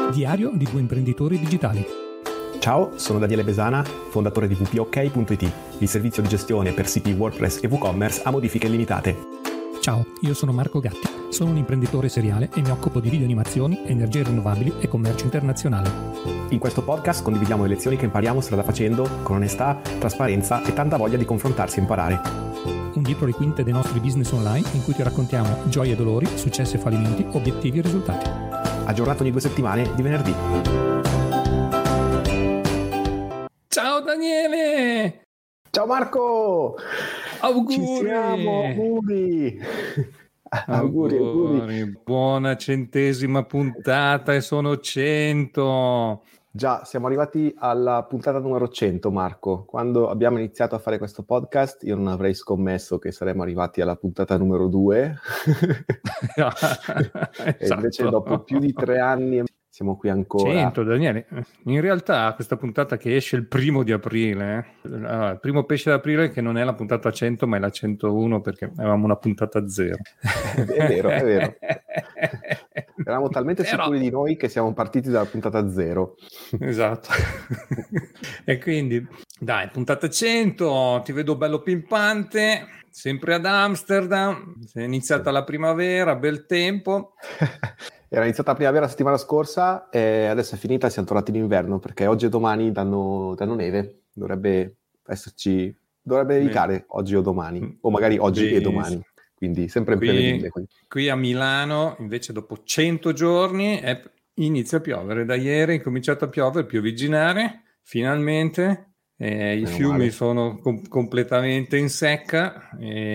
Diario di due imprenditori digitali. Ciao, sono Daniele Besana, fondatore di wpok.it, il servizio di gestione per siti WordPress e WooCommerce a modifiche limitate. Ciao, io sono Marco Gatti, sono un imprenditore seriale e mi occupo di video animazioni, energie rinnovabili e commercio internazionale. In questo podcast condividiamo le lezioni che impariamo strada facendo, con onestà, trasparenza e tanta voglia di confrontarsi e imparare. Un dietro le quinte dei nostri business online in cui ti raccontiamo gioie e dolori, successi e fallimenti, obiettivi e risultati. Aggiornato ogni 2 settimane di venerdì. Ciao Daniele! Ciao Marco! Auguri! Ci siamo, auguri! Auguri! Buona 100ª puntata e sono 100! Già, siamo arrivati alla puntata numero 100, Marco. Quando abbiamo iniziato a fare questo podcast, io non avrei scommesso che saremmo arrivati alla puntata numero 2. E invece dopo più di 3 anni siamo qui ancora. 100, Daniele. In realtà questa puntata che esce il 1 aprile, il primo pesce d'aprile, che non è la puntata 100 ma è la 101, perché avevamo una puntata 0. È vero. Eravamo talmente sicuri di noi che siamo partiti dalla puntata 0. Esatto. E quindi, dai, puntata 100, ti vedo bello pimpante, sempre ad Amsterdam, è iniziata la primavera, bel tempo. Era iniziata la primavera la settimana scorsa e adesso è finita e siamo tornati in inverno, perché oggi e domani danno neve. Dovrebbe nevicare oggi o domani, o magari oggi e domani. Quindi sempre imprevedibile. Qui a Milano, invece, dopo 100 giorni inizia a piovere. Da ieri è cominciato a piovere, piovigginare, finalmente. I fiumi sono completamente in secca.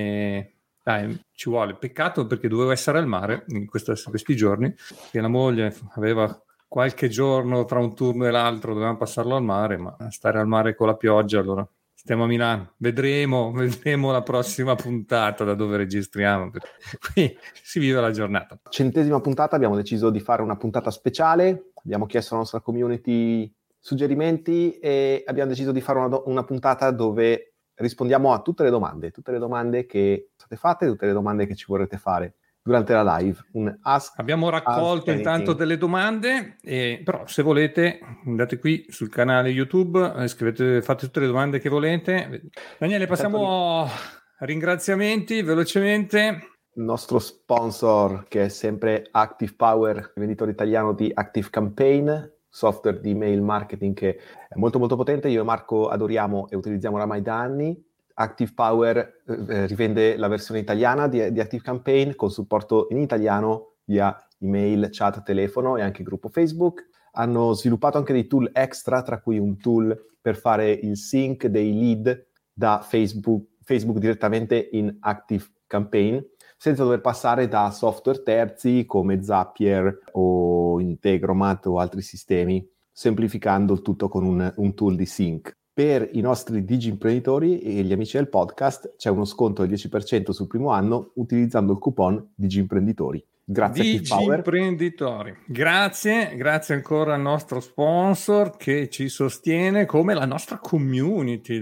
Dai, ci vuole. Peccato, perché dovevo essere al mare in questi giorni, che la moglie aveva qualche giorno tra un turno e l'altro, dovevamo passarlo al mare, ma stare al mare con la pioggia, allora stiamo a Milano. Vedremo la prossima puntata da dove registriamo. Qui si vive la giornata. 100ª puntata, abbiamo deciso di fare una puntata speciale. Abbiamo chiesto alla nostra community suggerimenti e abbiamo deciso di fare una puntata dove rispondiamo a tutte le domande che state fatte, tutte le domande che ci vorrete fare durante la live. Abbiamo raccolto intanto delle domande, però se volete andate qui sul canale YouTube, scrivete, fate tutte le domande che volete. Daniele, passiamo a ringraziamenti velocemente. Il nostro sponsor, che è sempre Active Power, venditore italiano di Active Campaign, software di email marketing che è molto molto potente. Io e Marco adoriamo e utilizziamo oramai da anni. Active Power rivende la versione italiana di Active Campaign con supporto in italiano via email, chat, telefono e anche gruppo Facebook. Hanno sviluppato anche dei tool extra, tra cui un tool per fare il sync dei lead da Facebook direttamente in Active Campaign, senza dover passare da software terzi come Zapier o Integromat o altri sistemi, semplificando il tutto con un tool di sync. Per i nostri digi imprenditori e gli amici del podcast c'è uno sconto del 10% sul primo anno utilizzando il coupon digi imprenditori. Grazie a Active Power. Imprenditori. Grazie ancora al nostro sponsor che ci sostiene, come la nostra community.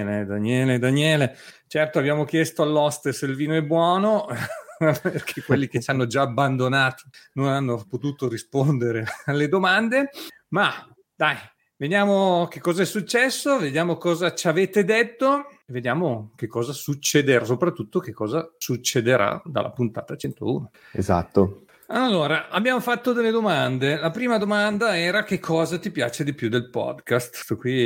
Daniele. Certo, abbiamo chiesto all'host se il vino è buono, perché quelli che ci hanno già abbandonato non hanno potuto rispondere alle domande, ma dai, vediamo che cosa è successo, vediamo cosa ci avete detto, vediamo che cosa succederà, soprattutto che cosa succederà dalla puntata 101. Esatto. Allora, abbiamo fatto delle domande. La prima domanda era: che cosa ti piace di più del podcast? Questo qui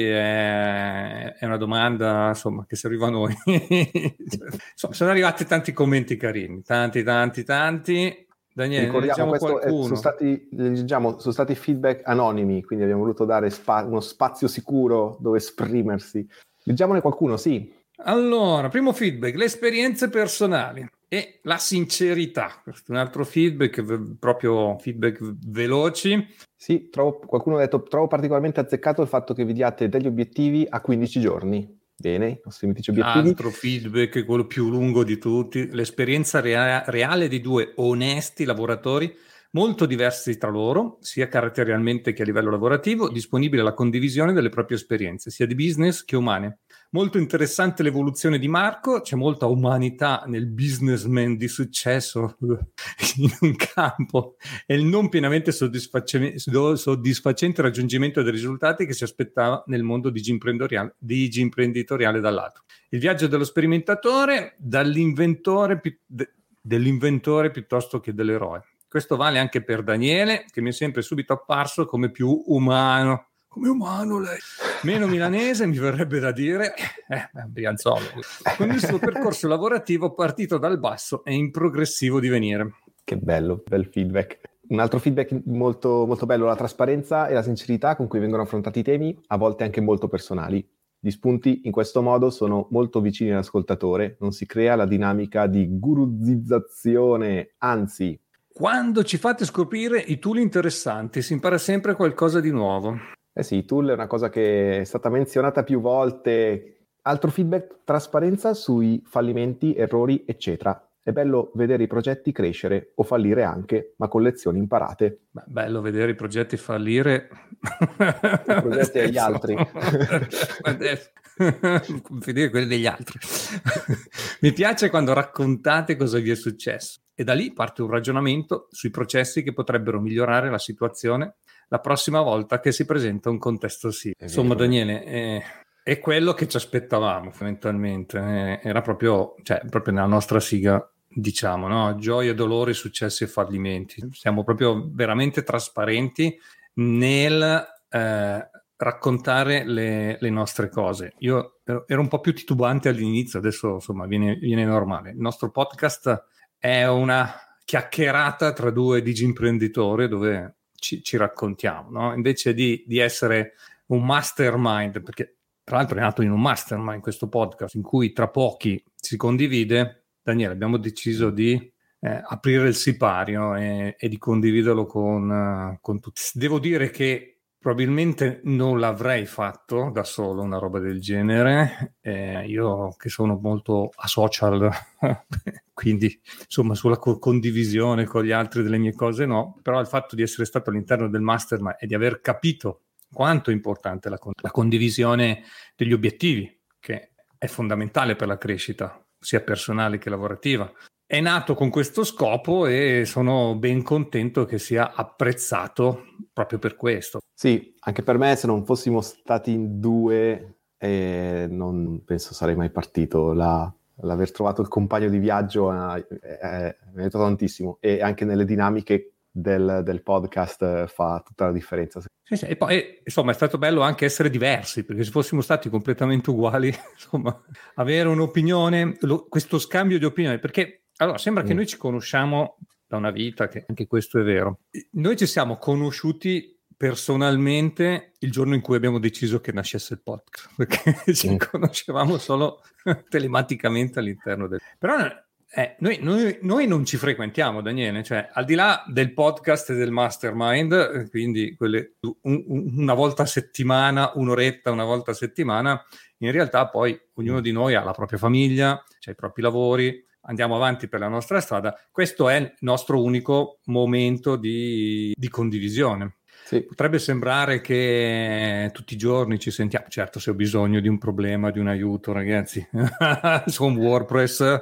è una domanda, insomma, che serviva a noi. Insomma, sono arrivati tanti commenti carini, tanti. Daniele, ricordiamo, questo qualcuno. sono stati feedback anonimi, quindi abbiamo voluto dare uno spazio sicuro dove esprimersi. Leggiamone qualcuno, sì. Allora, primo feedback: le esperienze personali e la sincerità. Questo è un altro feedback, proprio feedback veloci. Sì, qualcuno ha detto: trovo particolarmente azzeccato il fatto che vi diate degli obiettivi a 15 giorni. Bene, i nostri mitici obiettivi. Altro feedback, quello più lungo di tutti: l'esperienza reale di due onesti lavoratori molto diversi tra loro, sia caratterialmente che a livello lavorativo, disponibili alla condivisione delle proprie esperienze, sia di business che umane. molto interessante l'evoluzione di Marco, c'è molta umanità nel businessman di successo in un campo e il non pienamente soddisfacente raggiungimento dei risultati che si aspettava nel mondo dell'imprenditoriale dall'altro. Il viaggio dello sperimentatore dell'inventore piuttosto che dell'eroe. Questo vale anche per Daniele, che mi è sempre subito apparso come più umano. Come umano lei. Meno milanese, mi verrebbe da dire, Brianzolo. Con il suo percorso lavorativo partito dal basso e in progressivo divenire. Che bello, bel feedback. Un altro feedback molto, molto bello, la trasparenza e la sincerità con cui vengono affrontati i temi, a volte anche molto personali. Gli spunti in questo modo sono molto vicini all'ascoltatore, non si crea la dinamica di guruzizzazione, anzi... Quando ci fate scoprire i tool interessanti, si impara sempre qualcosa di nuovo. Eh sì, i tool è una cosa che è stata menzionata più volte. Altro feedback, trasparenza sui fallimenti, errori, eccetera. È bello vedere i progetti crescere o fallire anche, ma con lezioni imparate. Bello vedere i progetti fallire. I progetti degli altri. Vedere quelli degli altri. Mi piace quando raccontate cosa vi è successo. E da lì parte un ragionamento sui processi che potrebbero migliorare la situazione la prossima volta che si presenta un contesto simile. Insomma, Daniele, è quello che ci aspettavamo fondamentalmente. Era proprio nella nostra sigla, diciamo, no? Gioie, dolori, successi e fallimenti. Siamo proprio veramente trasparenti nel raccontare le nostre cose. Io ero un po' più titubante all'inizio, adesso insomma viene normale. Il nostro podcast è una chiacchierata tra due digimprenditori dove ci raccontiamo, no? Invece di essere un mastermind, perché tra l'altro è nato in un mastermind questo podcast in cui tra pochi si condivide. Daniele, abbiamo deciso di aprire il sipario e di condividerlo con tutti. Devo dire che probabilmente non l'avrei fatto da solo una roba del genere, io che sono molto asocial, quindi insomma sulla condivisione con gli altri delle mie cose no, però il fatto di essere stato all'interno del mastermind e di aver capito quanto è importante la condivisione degli obiettivi, che è fondamentale per la crescita sia personale che lavorativa. È nato con questo scopo e sono ben contento che sia apprezzato proprio per questo. Sì, anche per me, se non fossimo stati in due, non penso sarei mai partito. L'aver trovato il compagno di viaggio mi ha aiutato tantissimo, e anche nelle dinamiche del podcast fa tutta la differenza. Sì, e poi insomma è stato bello anche essere diversi, perché se fossimo stati completamente uguali, insomma, avere un'opinione, questo scambio di opinioni, perché allora sembra che noi ci conosciamo da una vita, che anche questo è vero. Noi ci siamo conosciuti personalmente il giorno in cui abbiamo deciso che nascesse il podcast, perché ci conoscevamo solo telematicamente all'interno del... Però noi non ci frequentiamo, Daniele, cioè al di là del podcast e del mastermind, quindi quelle una volta a settimana, un'oretta una volta a settimana, in realtà poi ognuno di noi ha la propria famiglia, c'ha i propri lavori, andiamo avanti per la nostra strada. Questo è il nostro unico momento di condivisione. Sì. Potrebbe sembrare che tutti i giorni ci sentiamo, certo, se ho bisogno di un problema, di un aiuto, ragazzi, su un WordPress,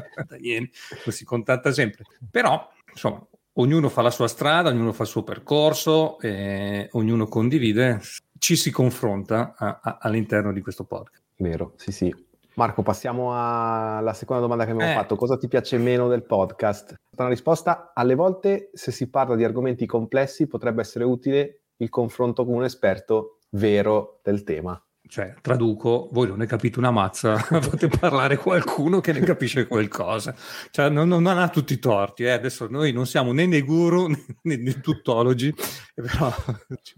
lo si contatta sempre. Però, insomma, ognuno fa la sua strada, ognuno fa il suo percorso, ognuno condivide, ci si confronta all'interno di questo podcast. Vero, sì. Marco, passiamo alla seconda domanda che abbiamo fatto. Cosa ti piace meno del podcast? Una risposta: alle volte, se si parla di argomenti complessi, potrebbe essere utile il confronto con un esperto vero del tema. Cioè, traduco, voi non ne capite una mazza, fate parlare qualcuno che ne capisce qualcosa. Cioè, non ha tutti i torti. Adesso noi non siamo né nei guru né nei tuttologi, però ci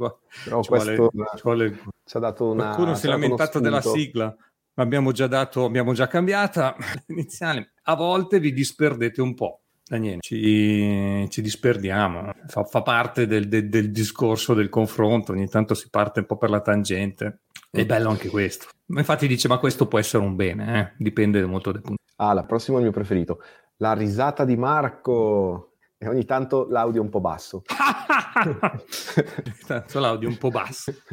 vuole. Ci ha dato una... Qualcuno si è lamentato della sigla. Abbiamo già cambiata l'iniziale. A volte vi disperdete un po', Daniele, ci disperdiamo, fa parte del discorso, del confronto, ogni tanto si parte un po' per la tangente, è bello anche questo. Infatti dice, ma questo può essere un bene, dipende molto dal punto. La prossima è il mio preferito, la risata di Marco, e ogni tanto l'audio un po' basso. Tanto l'audio un po' basso.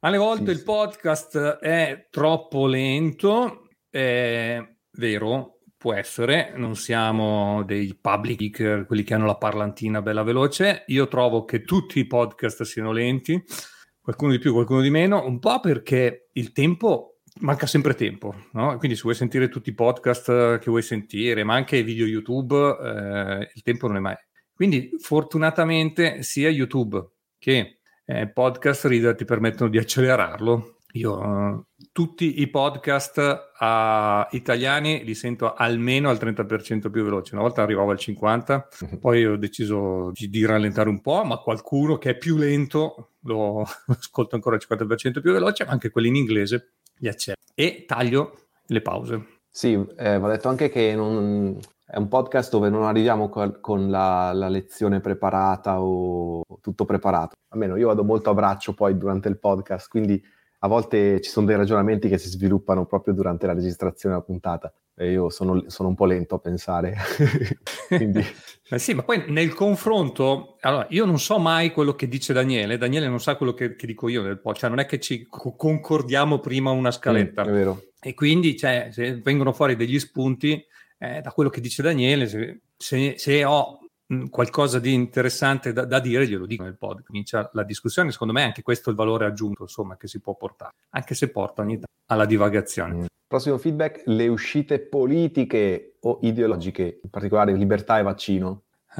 Alle volte Sì, il sì. podcast è troppo lento, è vero, può essere, non siamo dei public speaker, quelli che hanno la parlantina bella veloce. Io trovo che tutti i podcast siano lenti, qualcuno di più, qualcuno di meno, un po' perché il tempo, manca sempre tempo, no? Quindi se vuoi sentire tutti i podcast che vuoi sentire, ma anche i video YouTube, il tempo non è mai. Quindi fortunatamente sia YouTube che podcast Reader ti permettono di accelerarlo. Io tutti i podcast italiani li sento almeno al 30% più veloci. Una volta arrivavo al 50%, poi ho deciso di rallentare un po', ma qualcuno che è più lento lo ascolto ancora al 50% più veloce, ma anche quelli in inglese li accetto. E taglio le pause. Sì, va detto anche che è un podcast dove non arriviamo con la lezione preparata o tutto preparato. Almeno io vado molto a braccio poi durante il podcast, quindi a volte ci sono dei ragionamenti che si sviluppano proprio durante la registrazione della puntata e io sono un po' lento a pensare. Quindi... Sì, ma poi nel confronto, allora io non so mai quello che dice Daniele non sa quello che dico io nel podcast, cioè non è che ci concordiamo prima una scaletta. È vero. E quindi se vengono fuori degli spunti da quello che dice Daniele, se ho qualcosa di interessante da dire glielo dico nel podcast, comincia la discussione. Secondo me anche questo è il valore aggiunto, insomma, che si può portare, anche se porta ogni tanto alla divagazione. Prossimo feedback: le uscite politiche o ideologiche, in particolare libertà e vaccino. Chi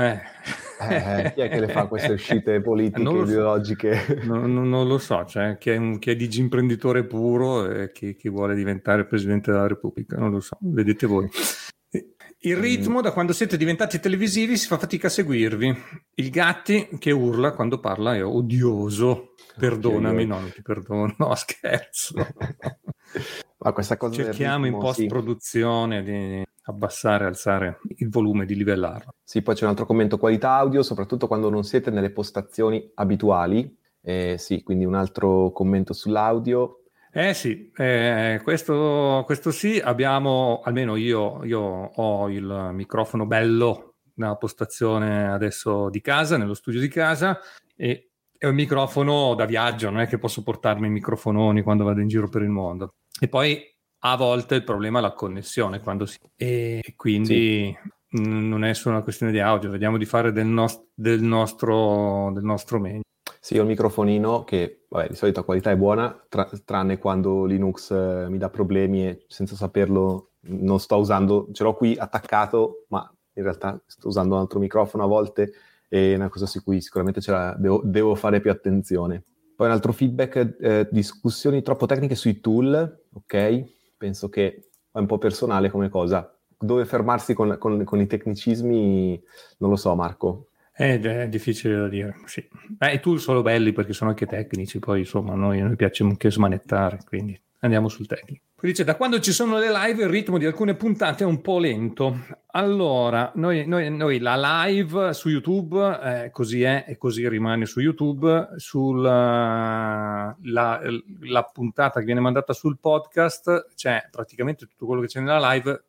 è che le fa queste uscite politiche, ideologiche? Non lo so, cioè chi è disimprenditore puro e chi vuole diventare Presidente della Repubblica, non lo so, vedete voi. Il ritmo, da quando siete diventati televisivi, si fa fatica a seguirvi. Il Gatti che urla quando parla è odioso. Perdonami, no, non ti perdono, no, scherzo. Ma questa cosa cerchiamo del ritmo, in post-produzione di abbassare, alzare il volume, di livellarlo. Sì, poi c'è un altro commento: qualità audio, soprattutto quando non siete nelle postazioni abituali. Sì, quindi un altro commento sull'audio. Sì, questo sì, abbiamo, almeno io ho il microfono bello nella postazione adesso di casa, nello studio di casa, e è un microfono da viaggio, non è che posso portarmi i microfononi quando vado in giro per il mondo. E poi a volte il problema è la connessione, e quindi non è solo una questione di audio, vediamo di fare del nostro meglio. Sì, ho il microfonino che, vabbè, di solito la qualità è buona, tranne quando Linux mi dà problemi e senza saperlo non sto usando, ce l'ho qui attaccato, ma in realtà sto usando un altro microfono a volte, è una cosa su cui sicuramente devo fare più attenzione. Poi un altro feedback: discussioni troppo tecniche sui tool, ok? Penso che è un po' personale come cosa. Dove fermarsi con i tecnicismi, non lo so, Marco. È difficile da dire, sì. I tool sono belli perché sono anche tecnici, poi insomma a noi piace anche smanettare, quindi andiamo sul tecnico. Poi dice: da quando ci sono le live il ritmo di alcune puntate è un po' lento. Allora, noi la live su YouTube così è e così rimane su YouTube. La puntata che viene mandata sul podcast, cioè praticamente tutto quello che c'è nella live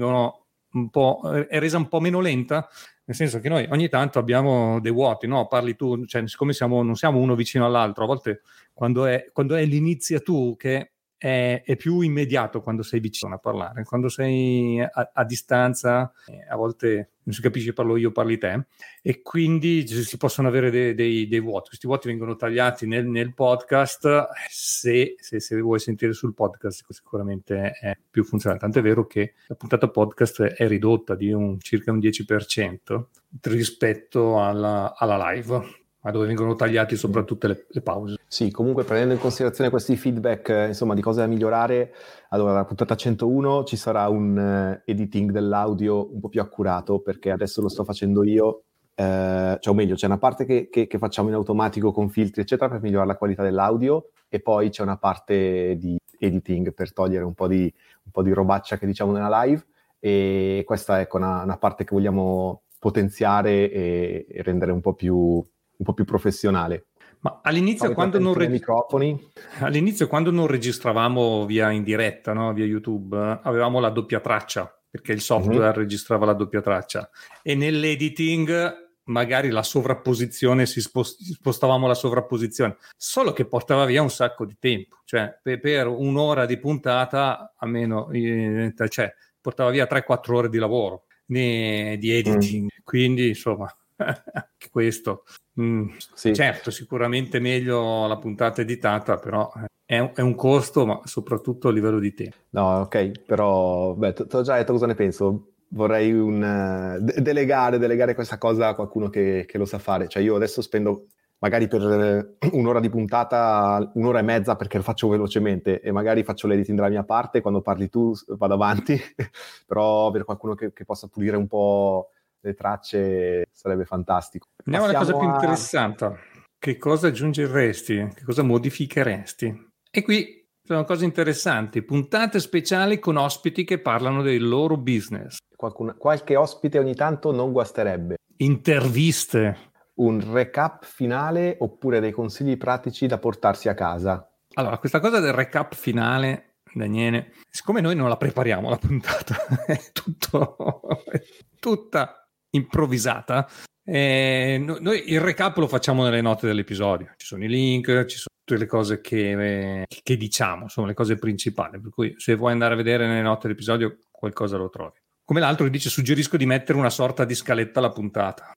è resa un po' meno lenta, nel senso che noi ogni tanto abbiamo dei vuoti, no? Parli tu, cioè siccome non siamo uno vicino all'altro, a volte quando è l'inizia tu, che è più immediato quando sei vicino a parlare, quando sei a distanza a volte non si capisce, parlo io, parli te, e quindi si possono avere dei vuoti. Questi vuoti vengono tagliati nel podcast. Se vuoi sentire sul podcast sicuramente è più funzionale, tanto è vero che la puntata podcast è ridotta di circa un 10% rispetto alla live, ma dove vengono tagliati soprattutto le pause. Sì, comunque prendendo in considerazione questi feedback, insomma, di cose da migliorare, allora la puntata 101 ci sarà un editing dell'audio un po' più accurato, perché adesso lo sto facendo io, cioè, o meglio, c'è una parte che facciamo in automatico con filtri, eccetera, per migliorare la qualità dell'audio, e poi c'è una parte di editing per togliere un po' di robaccia che diciamo nella live, e questa è una parte che vogliamo potenziare e rendere un po' più professionale. Ma all'inizio quando non registravamo via in diretta, no? Via YouTube, avevamo la doppia traccia, perché il software registrava la doppia traccia, e nell'editing magari la sovrapposizione, spostavamo la sovrapposizione, solo che portava via un sacco di tempo, cioè per un'ora di puntata almeno, cioè portava via 3-4 ore di lavoro, di editing, quindi insomma anche questo. Sì. Certo, sicuramente meglio la puntata editata, però è un costo, ma soprattutto a livello di tempo. No, ok, però ti ho già detto cosa ne penso. Vorrei delegare questa cosa a qualcuno che lo sa fare. Cioè io adesso spendo magari per un'ora di puntata, 1 ora e mezza, perché lo faccio velocemente e magari faccio l'editing dalla mia parte, quando parli tu vado avanti, però per qualcuno che possa pulire un po' le tracce sarebbe fantastico. Andiamo alla cosa più interessante. Che cosa aggiungeresti? Che cosa modificheresti? E qui sono cose interessanti, puntate speciali con ospiti che parlano del loro business. Qualche ospite ogni tanto non guasterebbe. Interviste. Un recap finale oppure dei consigli pratici da portarsi a casa. Allora, questa cosa del recap finale, Daniele, siccome noi non la prepariamo la puntata, è tutta improvvisata, noi il recap lo facciamo nelle note dell'episodio, ci sono i link, ci sono tutte le cose che diciamo, sono le cose principali, per cui se vuoi andare a vedere nelle note dell'episodio qualcosa lo trovi. Come l'altro che dice, suggerisco di mettere una sorta di scaletta alla puntata.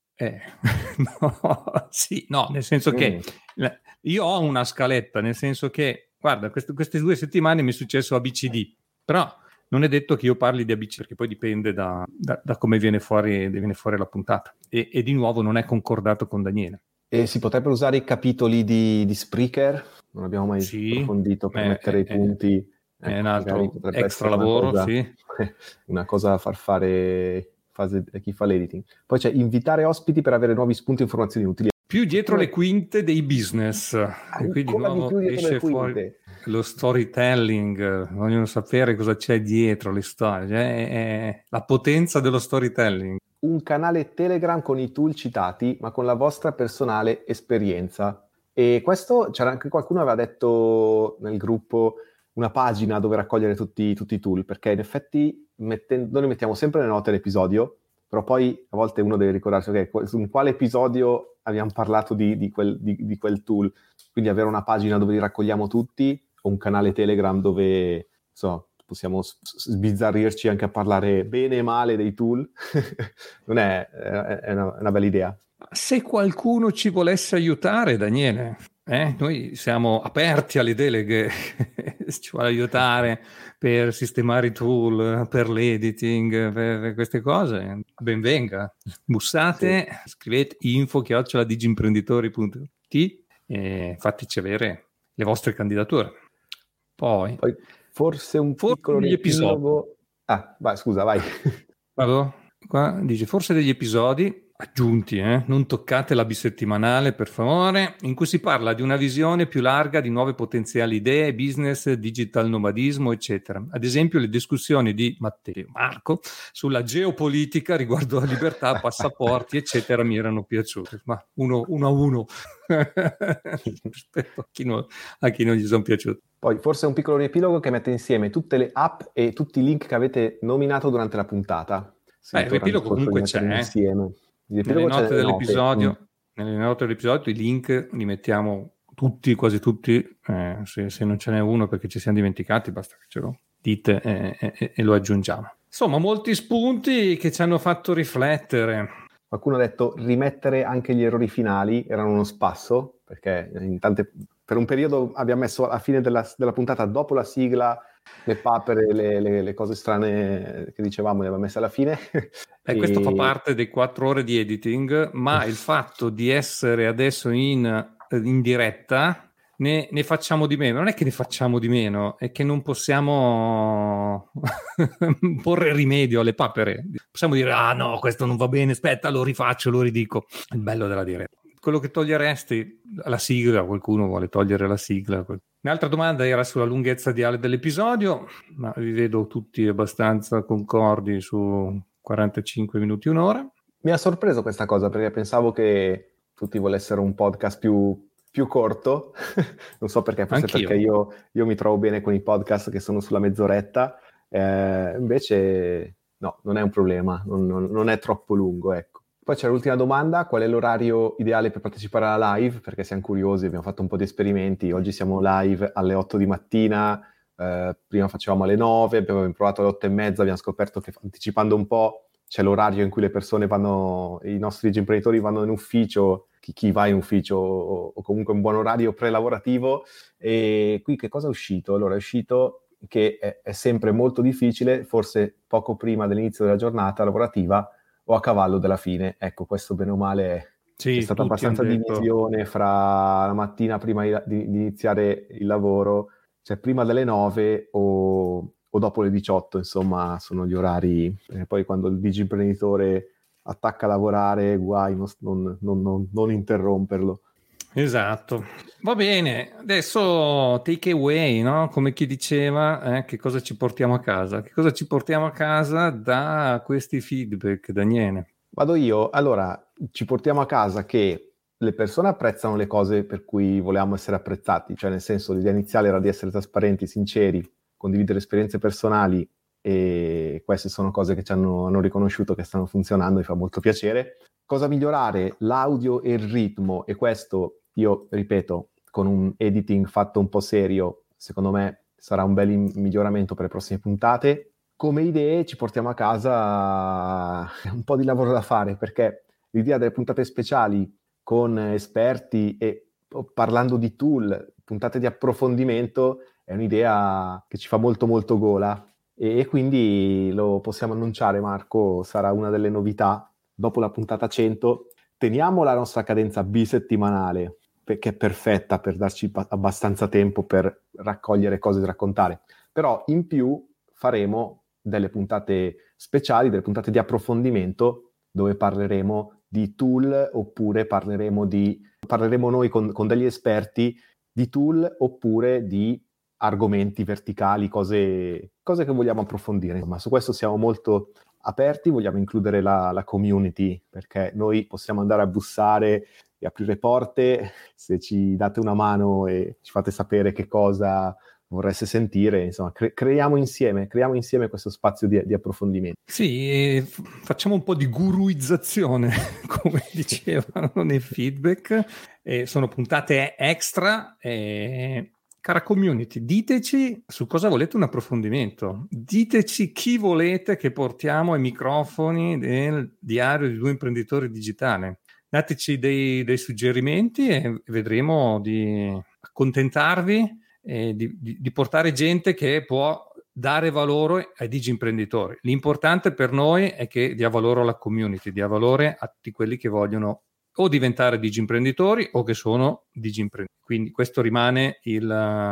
No, nel senso che io ho una scaletta, nel senso che, guarda, queste 2 settimane mi è successo ABCD, però non è detto che io parli di ABC, perché poi dipende da come viene fuori la puntata. E di nuovo non è concordato con Daniele. E si potrebbero usare i capitoli di Spreaker? Non abbiamo mai approfondito per mettere i punti. È un altro extra lavoro, sì. Una cosa da far fare a chi fa l'editing. Poi c'è invitare ospiti per avere nuovi spunti e informazioni utili. Più dietro le quinte dei business. E qui di nuovo esce fuori lo storytelling, vogliono sapere cosa c'è dietro le storie, è la potenza dello storytelling. Un canale Telegram con i tool citati, ma con la vostra personale esperienza. E questo, c'era anche qualcuno aveva detto nel gruppo, una pagina dove raccogliere tutti i tool, perché in effetti noi li mettiamo sempre nelle note dell'episodio, però poi a volte uno deve ricordarsi in quale episodio abbiamo parlato di quel tool, quindi avere una pagina dove li raccogliamo tutti, o un canale Telegram dove possiamo sbizzarrirci anche a parlare bene e male dei tool. Non è una bella idea. Se qualcuno ci volesse aiutare, Daniele, noi siamo aperti alle deleghe, ci vuole aiutare per sistemare i tool, per l'editing, per queste cose, ben venga. Bussate, scrivete info@digimprenditori.it e fateci avere le vostre candidature. Poi forse un piccolo riepilogo. Vai, scusa, vai. Vado? Qua dice forse degli episodi aggiunti, non toccate la bisettimanale per favore, in cui si parla di una visione più larga di nuove potenziali idee, business, digital nomadismo, eccetera. Ad esempio le discussioni di Matteo Marco sulla geopolitica riguardo a libertà, passaporti, eccetera, mi erano piaciute, ma uno a uno rispetto a chi non gli sono piaciuti. Poi forse un piccolo riepilogo che mette insieme tutte le app e tutti i link che avete nominato durante la puntata. Il riepilogo comunque c'è, insieme. Nelle note dell'episodio i link li mettiamo tutti, quasi tutti, se non ce n'è uno perché ci siamo dimenticati basta che ce lo dite e lo aggiungiamo. Insomma, molti spunti che ci hanno fatto riflettere. Qualcuno ha detto rimettere anche gli errori finali, erano uno spasso, perché per un periodo abbiamo messo alla fine della puntata, dopo la sigla, le papere, le cose strane che dicevamo, le abbiamo messe alla fine. Questo fa parte dei 4 ore di editing, ma il fatto di essere adesso in diretta ne facciamo di meno. Non è che ne facciamo di meno, è che non possiamo porre rimedio alle papere. Possiamo dire, no, questo non va bene, aspetta, lo rifaccio, lo ridico. Il bello della diretta. Quello che toglieresti, la sigla, qualcuno vuole togliere la sigla. Un'altra domanda era sulla lunghezza ideale dell'episodio, ma vi vedo tutti abbastanza concordi su 45 minuti, un'ora. Mi ha sorpreso questa cosa, perché pensavo che tutti volessero un podcast più corto. Non so perché, forse anch'io. Perché io mi trovo bene con i podcast che sono sulla mezz'oretta, invece no, non è un problema, non è troppo lungo, ecco. Poi c'è l'ultima domanda: qual è l'orario ideale per partecipare alla live? Perché siamo curiosi, abbiamo fatto un po' di esperimenti, oggi siamo live alle 8 di mattina, prima facevamo alle 9, abbiamo provato alle 8 e mezza, abbiamo scoperto che anticipando un po' c'è l'orario in cui le persone vanno, i nostri imprenditori vanno in ufficio, chi va in ufficio o comunque un buon orario pre-lavorativo. E qui che cosa è uscito? Allora è uscito che è sempre molto difficile, forse poco prima dell'inizio della giornata lavorativa o a cavallo della fine. Ecco, questo bene o male Sì, c'è stata tutti abbastanza hanno detto. divisione fra la mattina prima di iniziare il lavoro, cioè prima delle 9 o dopo le 18, insomma, sono gli orari. Poi quando il digiimprenditore attacca a lavorare, guai non interromperlo. Esatto, va bene, adesso take away, no? Come chi diceva, che cosa ci portiamo a casa? Che cosa ci portiamo a casa da questi feedback, Daniele? Vado io. Allora, ci portiamo a casa che le persone apprezzano le cose per cui volevamo essere apprezzati, cioè nel senso l'idea iniziale era di essere trasparenti, sinceri, condividere esperienze personali, e queste sono cose che ci hanno riconosciuto che stanno funzionando e fa molto piacere. Cosa migliorare? L'audio e il ritmo, e questo io ripeto, con un editing fatto un po' serio, secondo me sarà un bel miglioramento per le prossime puntate. Come idee ci portiamo a casa un po' di lavoro da fare, perché l'idea delle puntate speciali con esperti e parlando di tool, puntate di approfondimento, è un'idea che ci fa molto molto gola, e quindi lo possiamo annunciare, Marco, sarà una delle novità. Dopo la puntata 100 teniamo la nostra cadenza bisettimanale, perché è perfetta per darci abbastanza tempo per raccogliere cose da raccontare, però in più faremo delle puntate speciali, delle puntate di approfondimento, dove parleremo di tool, oppure parleremo noi con degli esperti di tool, oppure di argomenti verticali, cose che vogliamo approfondire. Ma su questo siamo molto aperti, vogliamo includere la community, perché noi possiamo andare a bussare e aprire porte se ci date una mano e ci fate sapere che cosa vorreste sentire. Insomma, creiamo insieme questo spazio di approfondimento. Sì, facciamo un po' di guruizzazione, come dicevano nei feedback. Sono puntate extra. Cara community, diteci su cosa volete un approfondimento. Diteci chi volete che portiamo ai microfoni del diario di due imprenditori digitali. Dateci dei suggerimenti e vedremo di accontentarvi e di portare gente che può dare valore ai digiimprenditori. L'importante per noi è che dia valore alla community, dia valore a tutti quelli che vogliono o diventare digiimprenditori o che sono digiimprenditori. Quindi questo rimane il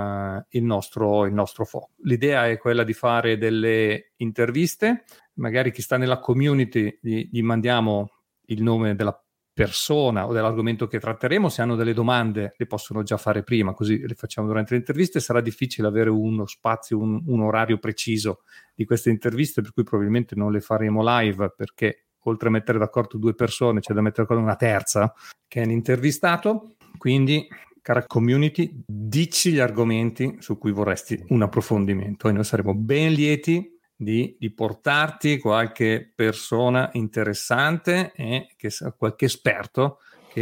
nostro fuoco. L'idea è quella di fare delle interviste, magari chi sta nella community gli mandiamo il nome della persona o dell'argomento che tratteremo. Se hanno delle domande le possono già fare prima, così le facciamo durante le interviste. Sarà difficile avere uno spazio, un orario preciso di queste interviste, per cui probabilmente non le faremo live, perché oltre a mettere d'accordo due persone c'è da mettere d'accordo una terza che è un intervistato. Quindi, cara community, dici gli argomenti su cui vorresti un approfondimento e noi saremo ben lieti di portarti qualche persona interessante e qualche esperto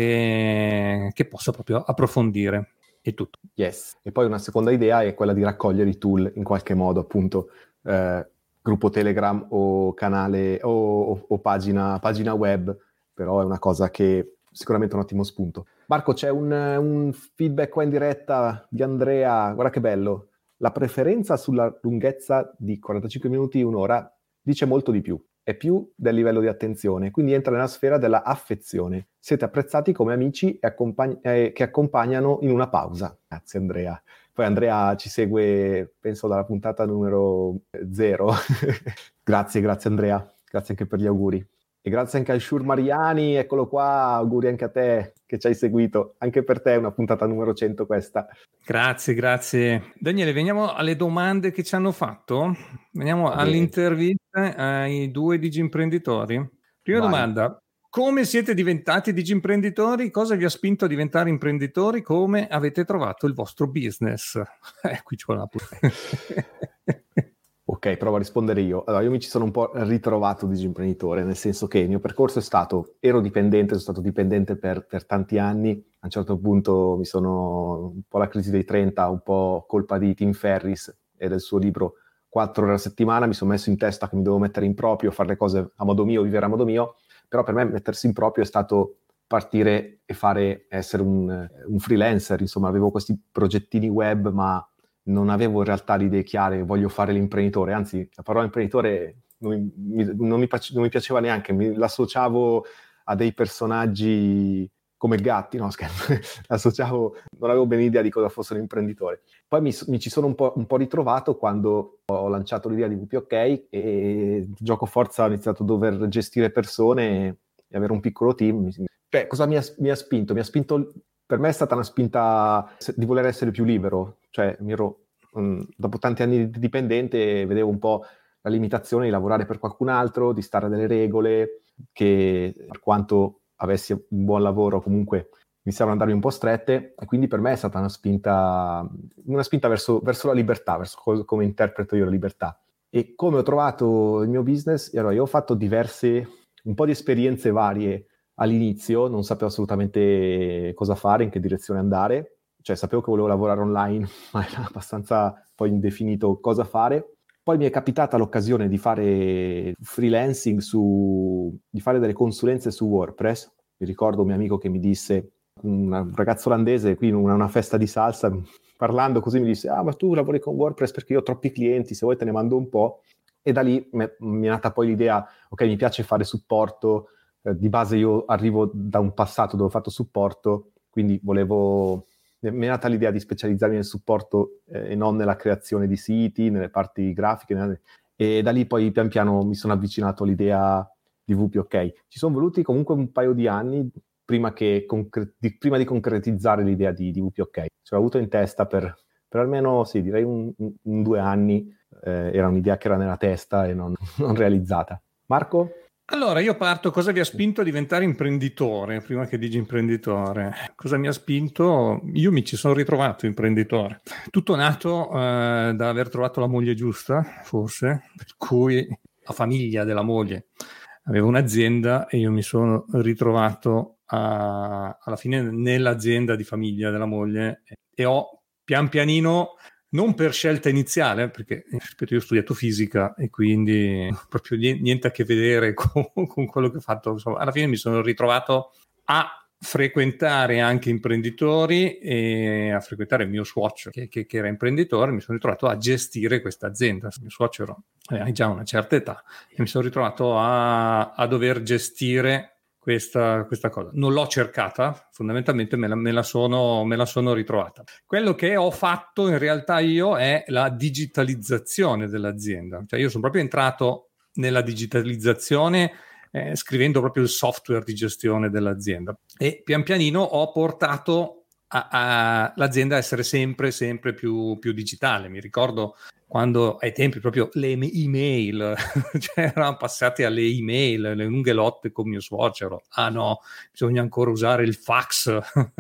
che possa proprio approfondire. È tutto. Yes. E poi una seconda idea è quella di raccogliere i tool in qualche modo, appunto gruppo Telegram o canale o pagina web, però è una cosa che sicuramente è un ottimo spunto. Marco, c'è un feedback qua in diretta di Andrea, guarda che bello. La preferenza sulla lunghezza di 45 minuti, un'ora, dice molto di più. È più del livello di attenzione, quindi entra nella sfera della affezione. Siete apprezzati come amici che accompagnano in una pausa. Grazie Andrea. Poi Andrea ci segue, penso, dalla puntata numero 0. Grazie Andrea. Grazie anche per gli auguri. E grazie anche al Shur Mariani, eccolo qua, auguri anche a te che ci hai seguito. Anche per te è una puntata numero 100 questa. Grazie. Daniele, veniamo alle domande che ci hanno fatto. Veniamo alle interviste ai due digiimprenditori. Prima domanda: come siete diventati digiimprenditori? Cosa vi ha spinto a diventare imprenditori? Come avete trovato il vostro business? Qui ci vuole una Ok, provo a rispondere io. Allora, io mi ci sono un po' ritrovato digiimprenditore, nel senso che il mio percorso ero dipendente, sono stato dipendente per tanti anni. A un certo punto un po' la crisi dei 30, un po' colpa di Tim Ferriss e del suo libro 4 ore a settimana, mi sono messo in testa che mi devo mettere in proprio, fare le cose a modo mio, vivere a modo mio, però per me mettersi in proprio è stato partire e essere un freelancer, insomma, avevo questi progettini web, ma non avevo in realtà le idee chiare, voglio fare l'imprenditore, anzi la parola imprenditore non mi piaceva neanche, l'associavo a dei personaggi come gatti, no scherzo, non avevo ben idea di cosa fosse un imprenditore. Poi mi ci sono un po' ritrovato quando ho lanciato l'idea di WPOK e gioco forza ho iniziato a dover gestire persone e avere un piccolo team. Cosa mi ha spinto? Per me è stata una spinta di voler essere più libero, cioè dopo tanti anni di dipendente vedevo un po' la limitazione di lavorare per qualcun altro, di stare a delle regole che, per quanto avessi un buon lavoro, comunque iniziavano ad andarmi un po' strette, e quindi per me è stata una spinta verso la libertà, verso come interpreto io la libertà. E come ho trovato il mio business, allora io ho fatto un po' di esperienze varie all'inizio, non sapevo assolutamente cosa fare, in che direzione andare, cioè sapevo che volevo lavorare online, ma era abbastanza poi indefinito cosa fare. Poi mi è capitata l'occasione di fare freelancing, di fare delle consulenze su WordPress. Mi ricordo un mio amico che mi disse, un ragazzo olandese, qui in una festa di salsa, parlando così mi disse: ma tu lavori con WordPress perché io ho troppi clienti, se vuoi te ne mando un po'. E da lì mi è nata poi l'idea, ok, mi piace fare supporto, di base io arrivo da un passato dove ho fatto supporto, quindi mi è nata l'idea di specializzarmi nel supporto e non nella creazione di siti, nelle parti grafiche, e da lì poi pian piano mi sono avvicinato all'idea di WPOK. Ci sono voluti comunque un paio di anni prima di concretizzare l'idea di WPOK. Cioè, ho avuto in testa per almeno, sì, direi un 2 anni, era un'idea che era nella testa e non realizzata. Marco? Allora, io parto. Cosa vi ha spinto a diventare imprenditore prima che digiimprenditore? Cosa mi ha spinto? Io mi ci sono ritrovato imprenditore. Tutto nato da aver trovato la moglie giusta, forse, per cui la famiglia della moglie aveva un'azienda e io mi sono ritrovato alla fine nell'azienda di famiglia della moglie e ho pian pianino, non per scelta iniziale, perché ripeto, io ho studiato fisica e quindi proprio niente a che vedere con quello che ho fatto. Insomma, alla fine mi sono ritrovato a frequentare anche imprenditori e a frequentare il mio suocero che era imprenditore. Mi sono ritrovato a gestire questa azienda. Il mio suocero aveva già una certa età e mi sono ritrovato a dover gestire questa cosa. Non l'ho cercata, fondamentalmente me la sono ritrovata. Quello che ho fatto in realtà io è la digitalizzazione dell'azienda. Cioè io sono proprio entrato nella digitalizzazione scrivendo proprio il software di gestione dell'azienda e pian pianino ho portato l'azienda a essere sempre più digitale. Mi ricordo quando ai tempi proprio le email, cioè erano passati alle email, le lunghe lotte con mio suocero. Ah no, bisogna ancora usare il fax.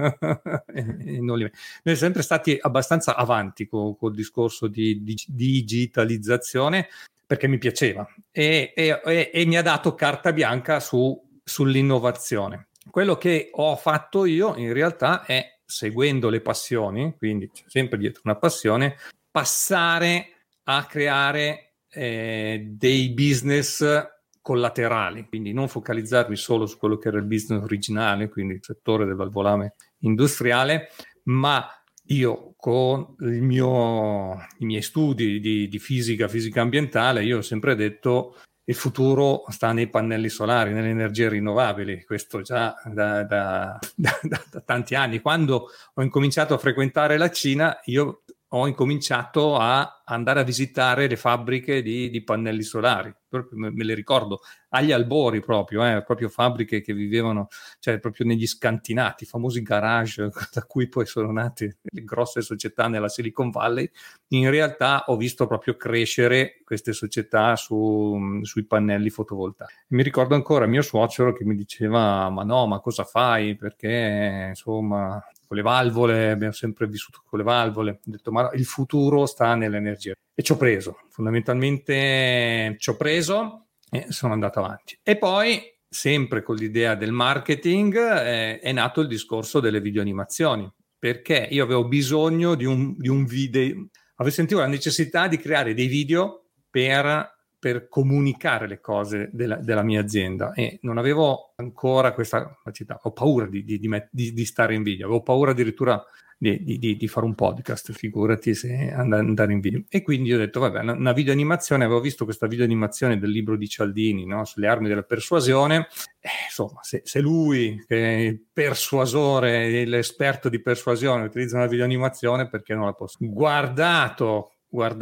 Noi siamo sempre stati abbastanza avanti col discorso di digitalizzazione, perché mi piaceva e mi ha dato carta bianca sull'innovazione. Quello che ho fatto io in realtà è, seguendo le passioni, quindi c'è sempre dietro una passione, passare a creare dei business collaterali, quindi non focalizzarmi solo su quello che era il business originale, quindi il settore del valvolame industriale, ma io con i miei studi di fisica ambientale, io ho sempre detto il futuro sta nei pannelli solari, nelle energie rinnovabili, questo già da tanti anni. Quando ho incominciato a frequentare la Cina, io ho incominciato a andare a visitare le fabbriche di pannelli solari, me le ricordo agli albori proprio fabbriche che vivevano, cioè proprio negli scantinati, famosi garage da cui poi sono nate le grosse società nella Silicon Valley. In realtà ho visto proprio crescere queste società sui pannelli fotovoltaici. Mi ricordo ancora mio suocero che mi diceva: ma no, ma cosa fai? Perché insomma con le valvole, abbiamo sempre vissuto con le valvole, ho detto ma il futuro sta nell'energia e ci ho preso, fondamentalmente ci ho preso e sono andato avanti. E poi sempre con l'idea del marketing è nato il discorso delle videoanimazioni, perché io avevo bisogno di un video, avevo sentito la necessità di creare dei video per comunicare le cose della mia azienda e non avevo ancora questa capacità, ho paura di stare in video, avevo paura addirittura di fare un podcast, figurati se andare in video. E quindi ho detto vabbè, una videoanimazione, avevo visto questa videoanimazione del libro di Cialdini, no? Sulle armi della persuasione, insomma se lui che è il persuasore, l'esperto di persuasione utilizza una videoanimazione, perché non la posso? Guardato,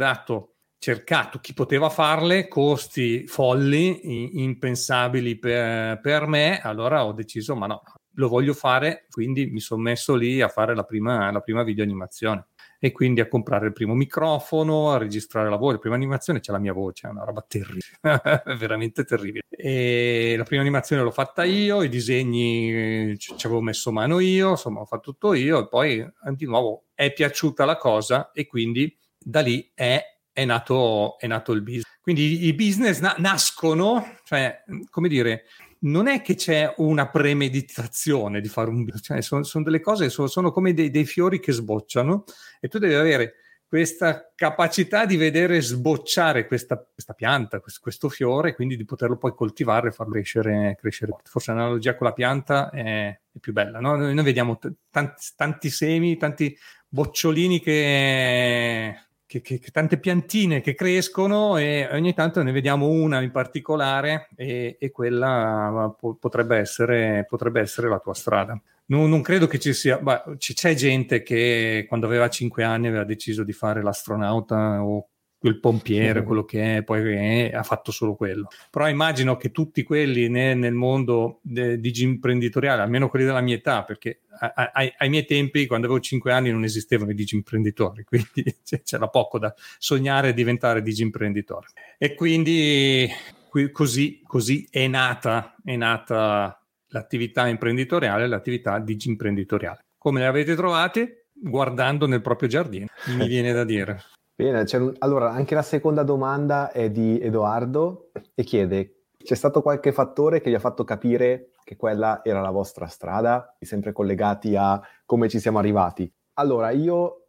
cercato chi poteva farle, costi folli, impensabili per me, allora ho deciso ma no, lo voglio fare, quindi mi sono messo lì a fare la prima videoanimazione e quindi a comprare il primo microfono, a registrare la voce. La prima animazione c'è la mia voce, è una roba terribile, veramente terribile. E la prima animazione l'ho fatta io, i disegni ci avevo messo mano io, insomma ho fatto tutto io e poi di nuovo è piaciuta la cosa e quindi da lì è nato il business. Quindi i business nascono, cioè, come dire, non è che c'è una premeditazione di fare un business, cioè sono delle cose, sono come dei fiori che sbocciano e tu devi avere questa capacità di vedere sbocciare questa pianta, questo fiore, quindi di poterlo poi coltivare e farlo crescere. Forse l'analogia con la pianta è più bella, no? Noi vediamo tanti semi, tanti bocciolini che tante piantine che crescono e ogni tanto ne vediamo una in particolare e quella potrebbe essere la tua strada. Non credo che ci sia, c'è gente che quando aveva 5 anni aveva deciso di fare l'astronauta o quel pompiere, quello che è, poi ha fatto solo quello. Però immagino che tutti quelli nel mondo digimprenditoriale, almeno quelli della mia età, perché ai miei tempi, quando avevo 5 anni, non esistevano i digimprenditori, quindi c'era poco da sognare e diventare digiimprenditore. E quindi così è nata l'attività imprenditoriale, l'attività digimprenditoriale. Come le avete trovate? Guardando nel proprio giardino, mi viene da dire. Bene, allora anche la seconda domanda è di Edoardo e chiede: c'è stato qualche fattore che gli ha fatto capire che quella era la vostra strada, sempre collegati a come ci siamo arrivati? Allora, io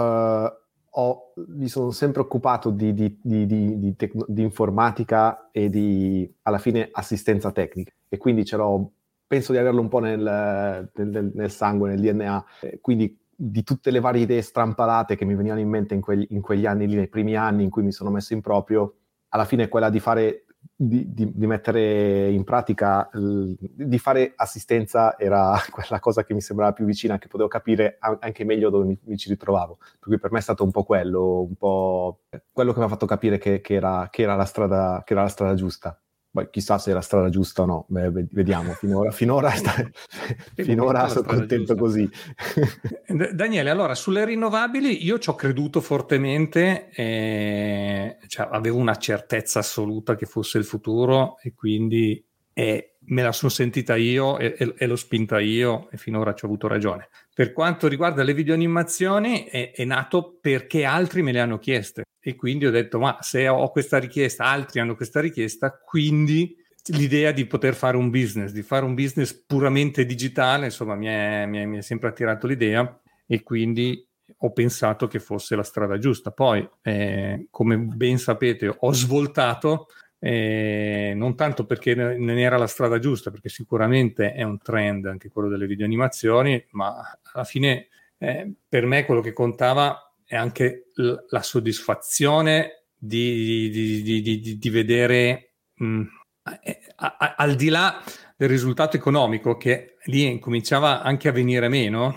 mi sono sempre occupato di informatica e di, alla fine, assistenza tecnica, e quindi penso di averlo un po' nel sangue, nel DNA, quindi di tutte le varie idee strampalate che mi venivano in mente in quegli anni lì, nei primi anni in cui mi sono messo in proprio, alla fine quella di fare, di mettere in pratica, di fare assistenza era quella cosa che mi sembrava più vicina, che potevo capire anche meglio dove mi ci ritrovavo. Per cui per me è stato un po' quello che mi ha fatto capire che era la strada giusta. Poi chissà se è la strada giusta o no. Beh, vediamo. Finora sono contento così. Daniele, allora sulle rinnovabili io ci ho creduto fortemente, cioè, avevo una certezza assoluta che fosse il futuro e quindi me la sono sentita io e l'ho spinta io e finora ci ho avuto ragione. Per quanto riguarda le videoanimazioni è nato perché altri me le hanno chieste e quindi ho detto ma se ho questa richiesta, altri hanno questa richiesta, quindi l'idea di poter fare un business puramente digitale, insomma mi è sempre attirato l'idea e quindi ho pensato che fosse la strada giusta. Poi come ben sapete ho svoltato, non tanto perché non era la strada giusta, perché sicuramente è un trend anche quello delle videoanimazioni, ma alla fine per me quello che contava è anche la soddisfazione di vedere al di là del risultato economico, che lì cominciava anche a venire meno.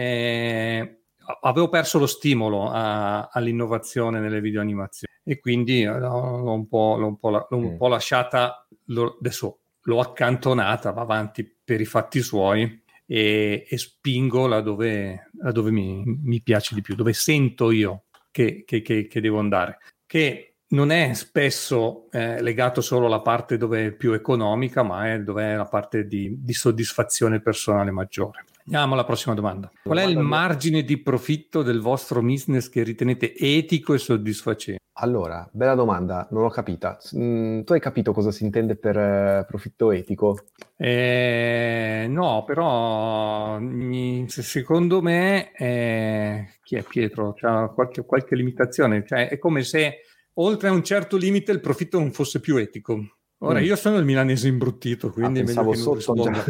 Avevo perso lo stimolo all'innovazione nelle videoanimazioni e quindi l'ho un po' lasciata, adesso l'ho accantonata, va avanti per i fatti suoi e spingo laddove mi piace di più, dove sento io che devo andare, che non è spesso legato solo alla parte dove è più economica, ma è dove è la parte di soddisfazione personale maggiore. Andiamo alla prossima domanda. Qual è il margine di profitto del vostro business che ritenete etico e soddisfacente? Allora, bella domanda, non l'ho capita. Tu hai capito cosa si intende per profitto etico? No, però secondo me chi è Pietro? C'ha qualche limitazione, cioè è come se oltre a un certo limite il profitto non fosse più etico. Ora io sono il milanese imbruttito, quindi è meglio che non risponda.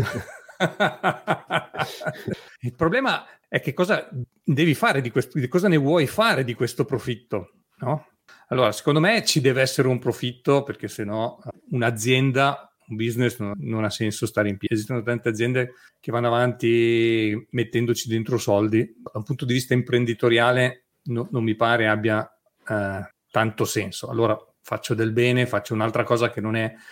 Il problema è che cosa devi fare di questo, di cosa ne vuoi fare di questo profitto, no? Allora, secondo me ci deve essere un profitto, perché sennò un'azienda, un business non ha senso stare in piedi. Esistono tante aziende che vanno avanti mettendoci dentro soldi. Da un punto di vista imprenditoriale non mi pare abbia tanto senso. Allora faccio del bene, faccio un'altra cosa che non è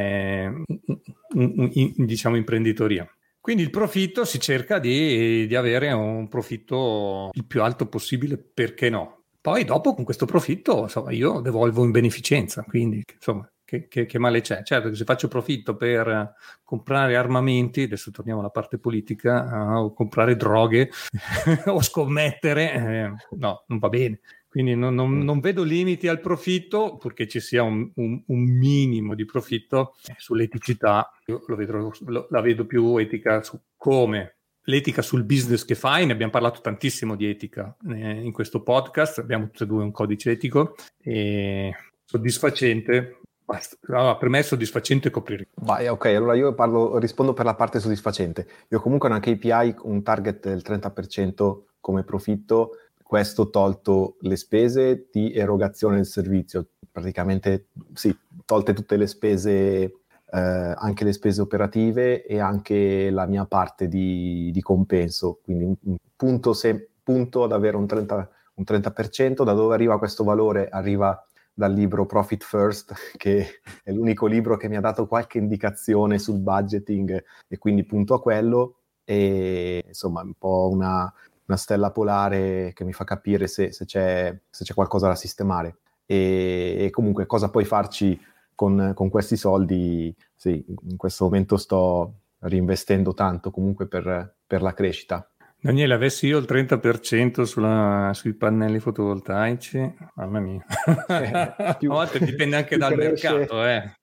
diciamo imprenditoria. Quindi il profitto si cerca di avere un profitto il più alto possibile, perché no? Poi dopo con questo profitto, insomma, io devolvo in beneficenza, quindi insomma, che male c'è? Certo che se faccio profitto per comprare armamenti, adesso torniamo alla parte politica, o comprare droghe o scommettere, no, non va bene. Quindi non vedo limiti al profitto, purché ci sia un minimo di profitto. Sull'eticità io la vedo più etica su come l'etica sul business che fai. Ne abbiamo parlato tantissimo di etica in questo podcast, abbiamo tutti e due un codice etico, e soddisfacente. Allora, per me è soddisfacente coprire. Ok, allora io rispondo per la parte soddisfacente. Io comunque ho una KPI, un target del 30% come profitto, questo tolto le spese di erogazione del servizio, praticamente sì, tolte tutte le spese, anche le spese operative e anche la mia parte di compenso, quindi un punto ad avere un 30%. Da dove arriva questo valore? Arriva dal libro Profit First, che è l'unico libro che mi ha dato qualche indicazione sul budgeting, e quindi punto a quello, e insomma un po' una stella polare che mi fa capire se c'è qualcosa da sistemare, e comunque cosa puoi farci con questi soldi. Sì, in questo momento sto reinvestendo tanto comunque per la crescita. Daniele, avessi io il 30% sui pannelli fotovoltaici, mamma mia. A volte dipende anche dal mercato.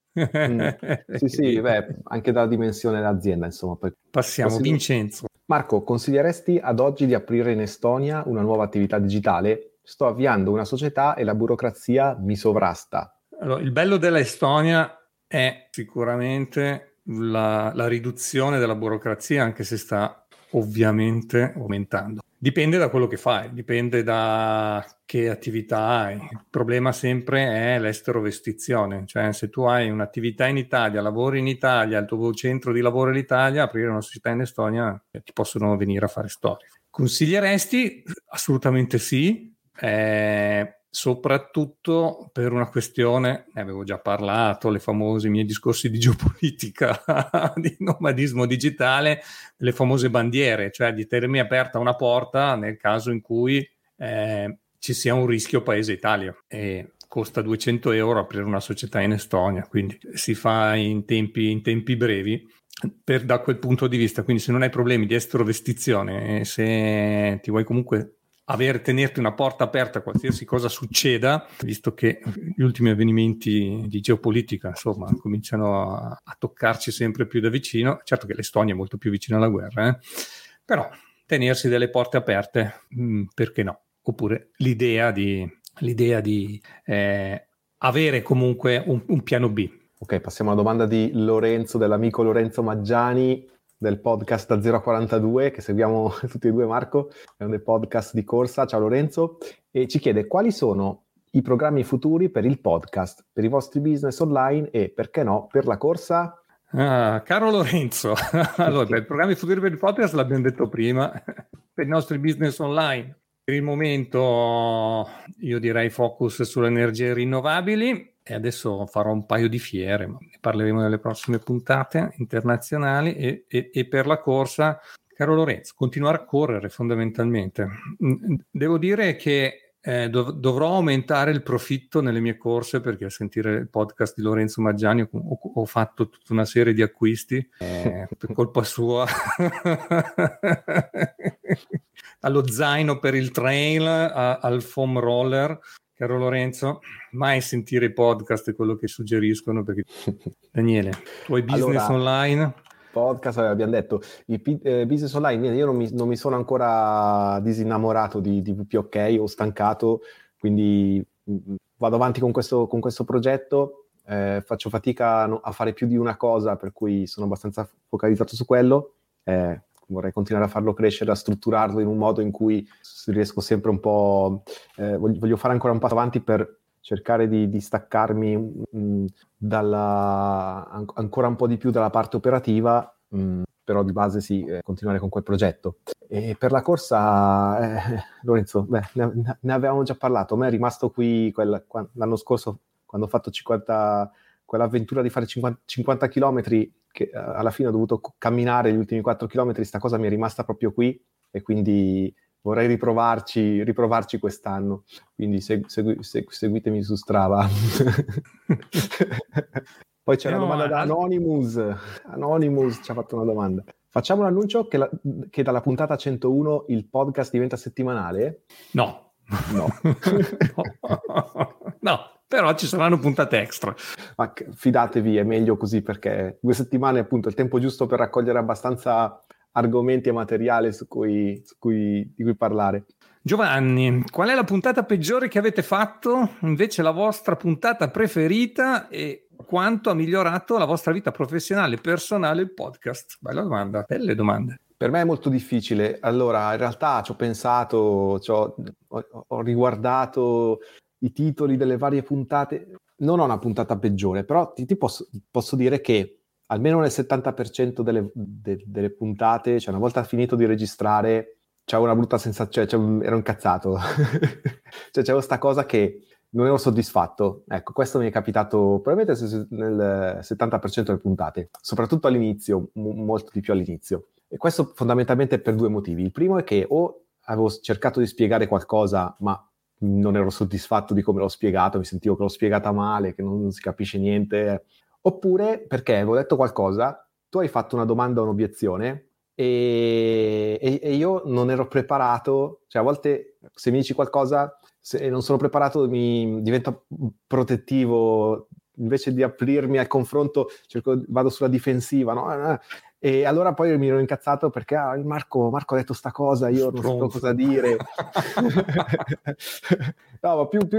Sì, anche dalla dimensione dell'azienda, insomma. Passiamo, Vincenzo. Marco, consiglieresti ad oggi di aprire in Estonia una nuova attività digitale? Sto avviando una società e la burocrazia mi sovrasta. Allora, il bello dell'Estonia è sicuramente la riduzione della burocrazia, anche se sta ovviamente aumentando. Dipende da quello che fai, dipende da che attività hai. Il problema sempre è l'esterovestizione, cioè se tu hai un'attività in Italia, lavori in Italia, il tuo centro di lavoro è l'Italia, aprire una società in Estonia ti possono venire a fare storie. Consiglieresti? Assolutamente sì. Soprattutto per una questione, ne avevo già parlato, i miei discorsi di geopolitica, di nomadismo digitale, le famose bandiere, cioè di tenermi aperta una porta nel caso in cui ci sia un rischio paese Italia, e costa 200 euro aprire una società in Estonia, quindi si fa in tempi brevi. Da quel punto di vista, quindi se non hai problemi di esterovestizione, se ti vuoi comunque tenerti una porta aperta qualsiasi cosa succeda, visto che gli ultimi avvenimenti di geopolitica insomma cominciano a toccarci sempre più da vicino. Certo che l'Estonia è molto più vicina alla guerra, però tenersi delle porte aperte, perché no? Oppure l'idea di avere comunque un piano B. Ok, passiamo alla domanda di Lorenzo, dell'amico Lorenzo Maggiani, del podcast da 0 a 42, che seguiamo tutti e due, Marco, è un podcast di corsa. Ciao Lorenzo, e ci chiede quali sono i programmi futuri per il podcast, per i vostri business online e, perché no, per la corsa? Caro Lorenzo, allora, per i programmi futuri per il podcast l'abbiamo detto prima, per i nostri business online. Per il momento io direi focus sulle energie rinnovabili, e adesso farò un paio di fiere, ma ne parleremo nelle prossime puntate internazionali. E per la corsa, caro Lorenzo, continuare a correre fondamentalmente. Devo dire che dovrò aumentare il profitto nelle mie corse, perché a sentire il podcast di Lorenzo Maggiani ho fatto tutta una serie di acquisti per colpa sua. Allo zaino per il trail, al foam roller. Caro Lorenzo, mai sentire i podcast è quello che suggeriscono, perché Daniele, tuoi business online? Podcast, abbiamo detto, business online, io non mi sono ancora disinnamorato di WPOK, ho stancato, quindi vado avanti con questo progetto, faccio fatica a fare più di una cosa, per cui sono abbastanza focalizzato su quello, vorrei continuare a farlo crescere, a strutturarlo in un modo in cui riesco sempre un po', voglio fare ancora un passo avanti per cercare di staccarmi ancora un po' di più dalla parte operativa, però di base sì, continuare con quel progetto. E per la corsa, Lorenzo, ne avevamo già parlato, a me è rimasto qui l'anno scorso, quando ho fatto quell'avventura di fare 50 km, che alla fine ho dovuto camminare gli ultimi 4 km, sta cosa mi è rimasta proprio qui, e quindi vorrei riprovarci quest'anno, quindi seguitemi su Strava. Poi c'è una domanda da Anonymous ci ha fatto una domanda. Facciamo l'annuncio che dalla puntata 101 il podcast diventa settimanale? No. No, però ci saranno puntate extra. Ma fidatevi, è meglio così, perché 2 settimane è appunto il tempo giusto per raccogliere abbastanza argomenti e materiale di cui parlare. Giovanni, qual è la puntata peggiore che avete fatto? Invece la vostra puntata preferita, e quanto ha migliorato la vostra vita professionale e personale il podcast? Bella domanda, belle domande. Per me è molto difficile. Allora, in realtà ci ho pensato, ho riguardato i titoli delle varie puntate. Non ho una puntata peggiore, però ti posso dire che almeno nel 70% delle puntate, cioè una volta finito di registrare, c'avevo una brutta sensazione, ero incazzato. Cioè c'avevo sta cosa che non ero soddisfatto. Ecco, questo mi è capitato probabilmente nel 70% delle puntate, soprattutto all'inizio, molto di più all'inizio. E questo fondamentalmente per 2 motivi. Il primo è che o avevo cercato di spiegare qualcosa, ma non ero soddisfatto di come l'ho spiegato, mi sentivo che l'ho spiegata male, che non si capisce niente, oppure perché avevo detto qualcosa, tu hai fatto una domanda o un'obiezione e io non ero preparato, cioè a volte se mi dici qualcosa, se non sono preparato mi divento protettivo, invece di aprirmi al confronto vado sulla difensiva, no? E allora poi mi ero incazzato perché Marco ha detto sta cosa, io non sapevo cosa dire. No, ma più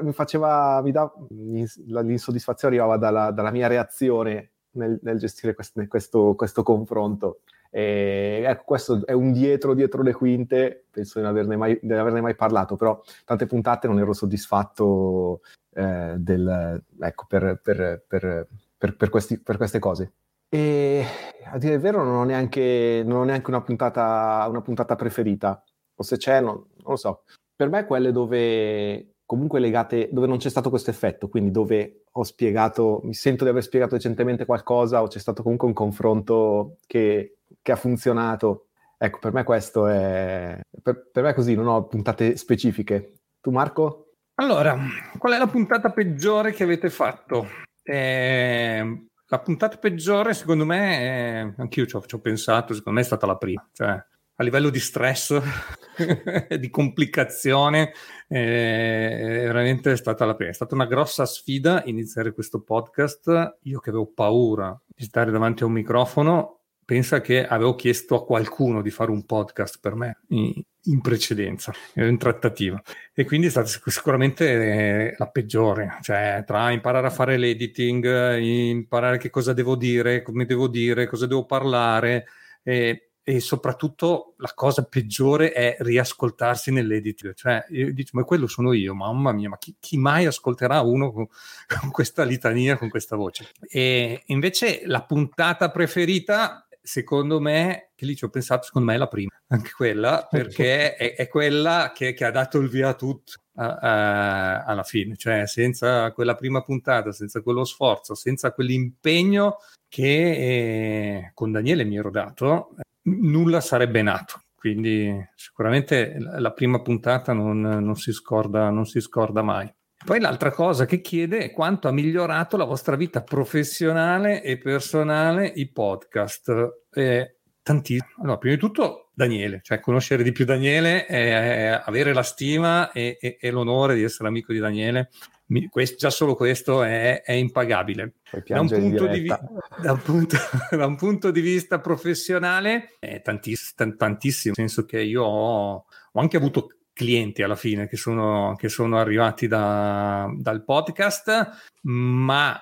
l'insoddisfazione arrivava dalla mia reazione nel gestire questo confronto. E ecco, questo è un dietro le quinte, penso di non averne mai parlato, però tante puntate non ero soddisfatto ecco, per queste cose. E a dire il vero non ho neanche una puntata preferita, o se c'è non lo so. Per me quelle dove comunque legate, dove non c'è stato questo effetto, quindi dove mi sento di aver spiegato recentemente qualcosa o c'è stato comunque un confronto che ha funzionato. Ecco, per me questo è... Per me è così, non ho puntate specifiche. Tu, Marco? Allora, qual è la puntata peggiore che avete fatto? La puntata peggiore, secondo me, anch'io ci ho pensato, secondo me è stata la prima. Cioè, a livello di stress, di complicazione, veramente è stata la prima. È stata una grossa sfida iniziare questo podcast. Io che avevo paura di stare davanti a un microfono, pensa che avevo chiesto a qualcuno di fare un podcast per me in precedenza, ero in trattativa, e quindi è stata sicuramente la peggiore, cioè tra imparare a fare l'editing, imparare che cosa devo dire, come devo dire, cosa devo parlare, e soprattutto la cosa peggiore è riascoltarsi nell'editing, cioè io dico, ma quello sono io, mamma mia, ma chi mai ascolterà uno con questa litania, con questa voce? E invece la puntata preferita, secondo me, che lì ci ho pensato, secondo me è la prima, anche quella, perché è quella che ha dato il via a tutto alla fine, cioè senza quella prima puntata, senza quello sforzo, senza quell'impegno che con Daniele mi ero dato, nulla sarebbe nato. quindi sicuramente la prima puntata non si scorda mai. Poi l'altra cosa che chiede è quanto ha migliorato la vostra vita professionale e personale i podcast. Tantissimo. Allora, prima di tutto Daniele, cioè conoscere di più Daniele, avere la stima e l'onore di essere amico di Daniele, già solo questo è impagabile. Da un punto di vista professionale è tantissimo, nel senso che io ho anche avuto clienti alla fine che sono arrivati dal podcast, ma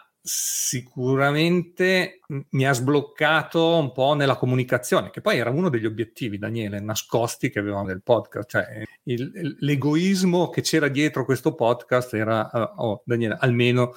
sicuramente mi ha sbloccato un po' nella comunicazione, che poi era uno degli obiettivi, Daniele, nascosti che avevamo nel podcast, cioè l'egoismo che c'era dietro questo podcast era Daniele, almeno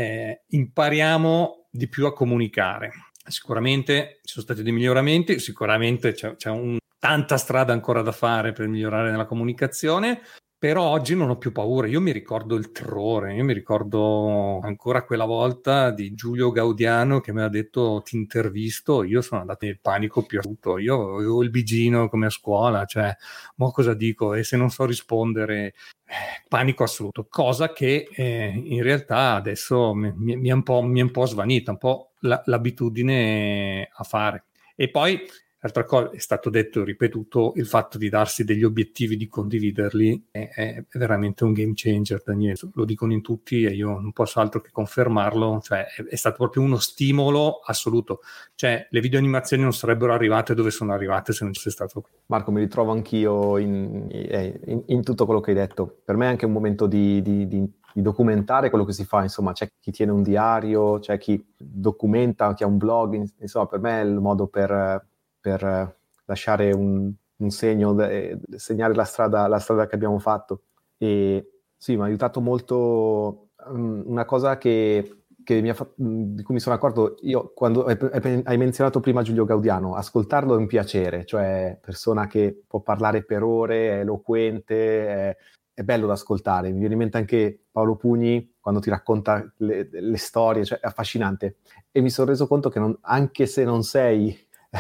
impariamo di più a comunicare. Sicuramente ci sono stati dei miglioramenti, sicuramente c'è tanta strada ancora da fare per migliorare nella comunicazione, però oggi non ho più paura. Io mi ricordo il terrore, io mi ricordo ancora quella volta di Giulio Gaudiano che mi ha detto ti intervisto, io sono andato nel panico più assoluto, io avevo il bigino come a scuola, cioè mo cosa dico e se non so rispondere, panico assoluto, cosa che in realtà adesso mi è un po' svanita, un po' l'abitudine a fare. E poi l'altra cosa, è stato detto e ripetuto, il fatto di darsi degli obiettivi, di condividerli è veramente un game changer, Daniele. Lo dicono in tutti e io non posso altro che confermarlo, cioè è stato proprio uno stimolo assoluto. Cioè le videoanimazioni non sarebbero arrivate dove sono arrivate se non ci fosse stato qui. Marco, mi ritrovo anch'io in tutto quello che hai detto. Per me è anche un momento di documentare quello che si fa, insomma, c'è chi tiene un diario, c'è chi documenta, chi ha un blog, insomma, per me è il modo per lasciare un segno, segnare la strada che abbiamo fatto. E sì, mi ha aiutato molto una cosa di cui mi sono accorto io quando hai menzionato prima Giulio Gaudiano. Ascoltarlo è un piacere, cioè persona che può parlare per ore, è eloquente, è bello da ascoltare. Mi viene in mente anche Paolo Pugni quando ti racconta le storie, cioè è affascinante. E mi sono reso conto che anche se non sei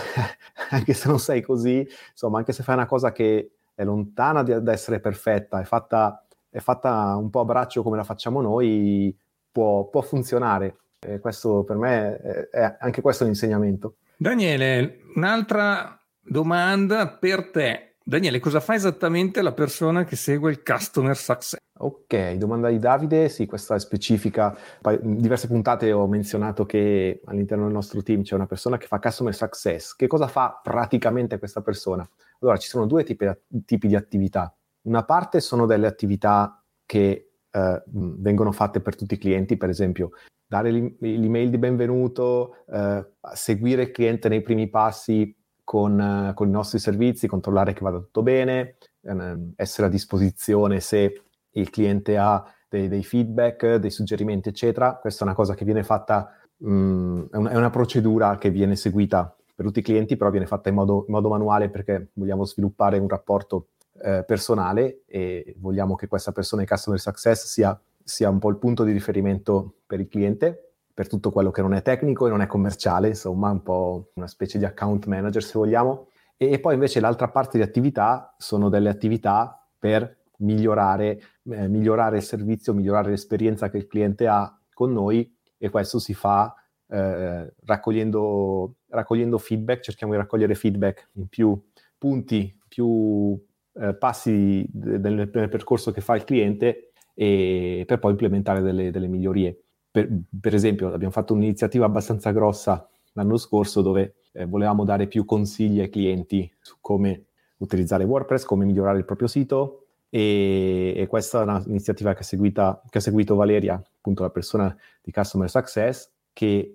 così, insomma, anche se fai una cosa che è lontana da essere perfetta, è fatta un po' a braccio come la facciamo noi, può funzionare. Questo per me è anche questo un insegnamento. Daniele, un'altra domanda per te. Daniele, cosa fa esattamente la persona che segue il Customer Success? Ok, domanda di Davide, sì, questa è specifica. In diverse puntate ho menzionato che all'interno del nostro team c'è una persona che fa Customer Success. Che cosa fa praticamente questa persona? Allora, ci sono due tipi di attività. Una parte sono delle attività che vengono fatte per tutti i clienti, per esempio dare l'email di benvenuto, seguire il cliente nei primi passi con i nostri servizi, controllare che vada tutto bene, essere a disposizione se il cliente ha dei feedback, dei suggerimenti, eccetera. Questa è una cosa che viene fatta, è una procedura che viene seguita per tutti i clienti, però viene fatta in modo manuale perché vogliamo sviluppare un rapporto personale e vogliamo che questa persona di Customer Success sia un po' il punto di riferimento per il cliente, per tutto quello che non è tecnico e non è commerciale, insomma, un po' una specie di account manager se vogliamo. E poi invece l'altra parte di attività sono delle attività per migliorare il servizio, migliorare l'esperienza che il cliente ha con noi, e questo si fa raccogliendo feedback. Cerchiamo di raccogliere feedback in più punti, più passi nel percorso che fa il cliente, e per poi implementare delle migliorie. Per esempio, abbiamo fatto un'iniziativa abbastanza grossa l'anno scorso dove volevamo dare più consigli ai clienti su come utilizzare WordPress, come migliorare il proprio sito, e questa è un'iniziativa che ha seguito Valeria, appunto la persona di Customer Success, che